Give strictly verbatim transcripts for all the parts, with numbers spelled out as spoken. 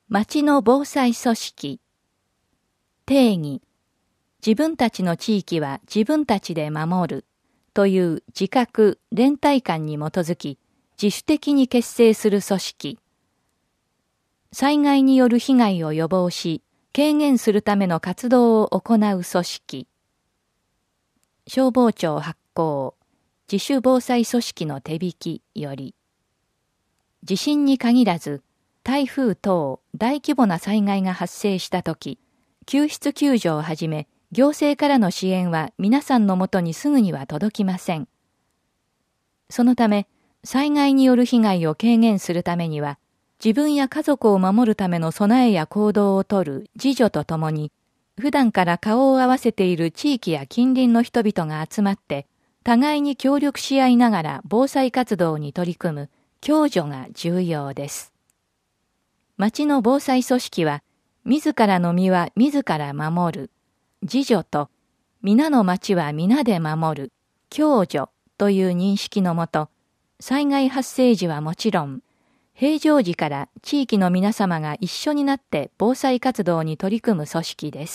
町の防災組織。定義。自分たちの地域は自分たちで守るという自覚、連帯感に基づき、自主的に結成する組織。災害による被害を予防し、軽減するための活動を行う組織。消防庁発行、自主防災組織の手引きより。地震に限らず、台風等大規模な災害が発生したとき、救出救助をはじめ、行政からの支援は皆さんのもとにすぐには届きません。そのため、災害による被害を軽減するためには、自分や家族を守るための備えや行動をとる自助とともに、普段から顔を合わせている地域や近隣の人々が集まって、互いに協力し合いながら防災活動に取り組む共助が重要です。町の防災組織は、自らの身は自ら守る、自助と、皆の町は皆で守る、共助という認識のもと、災害発生時はもちろん、平常時から地域の皆様が一緒になって防災活動に取り組む組織です。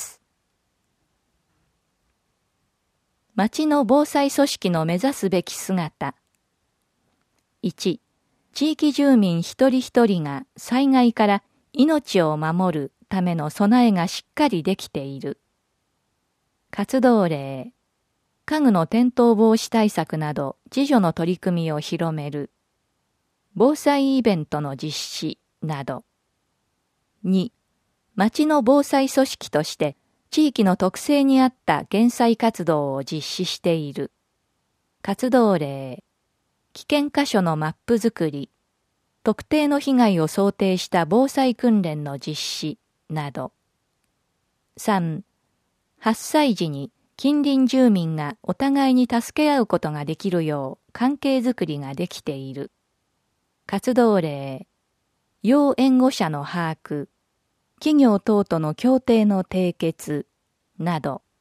町の防災組織の目指すべき姿。いち、地域住民一人一人が災害から命を守るための備えがしっかりできている。活動例。家具の転倒防止対策など自助の取り組みを広める。防災イベントの実施など。に、町の防災組織として地域の特性に合った減災活動を実施している。活動例。危険箇所のマップ作り。特定の被害を想定した防災訓練の実施など。さん、発災時に近隣住民がお互いに助け合うことができるよう関係づくりができている。活動例、要援護者の把握、企業等との協定の締結など。